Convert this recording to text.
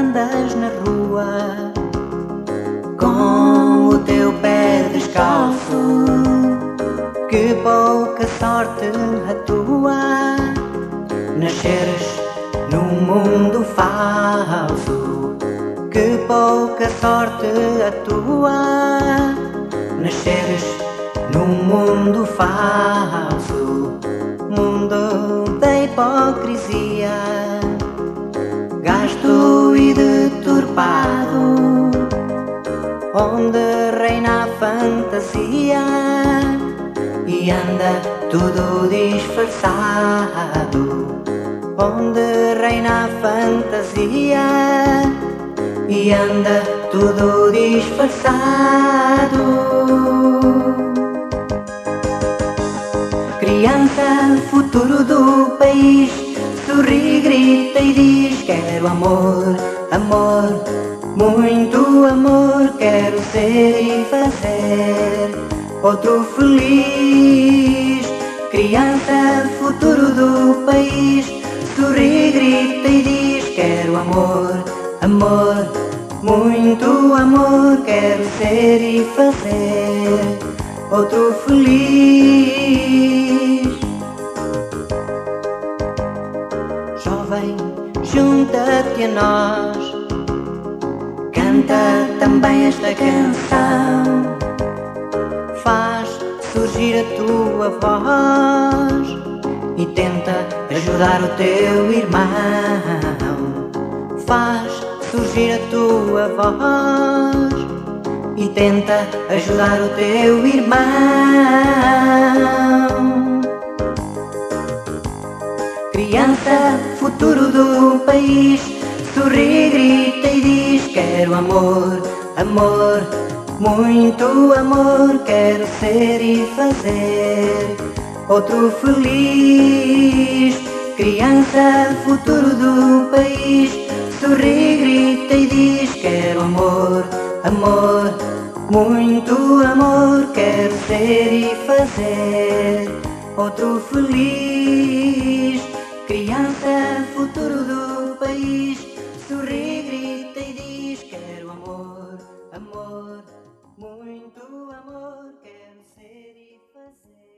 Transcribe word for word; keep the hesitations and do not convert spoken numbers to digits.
andas na rua com o teu pé descalço, que pouca sorte a tua, nasceres num mundo falso. Que pouca sorte a tua, nasceres num mundo falso, mundo da hipocrisia, gasto e deturpado, onde reina a fantasia e anda tudo disfarçado, onde reina a fantasia e anda tudo disfarçado. Criança, futuro do país, sorri, grita e diz: quero amor, amor, muito amor. Quero ser e fazer outro feliz. Criança, futuro do país, sorri, grita e diz: quero amor, amor, muito amor. Quero ser e fazer outro feliz. Jovem, junta-te a nós, canta também esta canção, faz surgir a tua voz e tenta ajudar o teu irmão. Faz surgir a tua voz e tenta ajudar o teu irmão. Criança, futuro do país, sorri, grita e diz: quero amor, amor, muito amor. Quero ser e fazer outro feliz. Criança, futuro do país, sorri, grita e diz: quero amor, amor, muito amor. Quero ser e fazer outro feliz. Criança, futuro do país, sorri, grita e diz: quero amor, amor, muito amor. Quero ser e fazer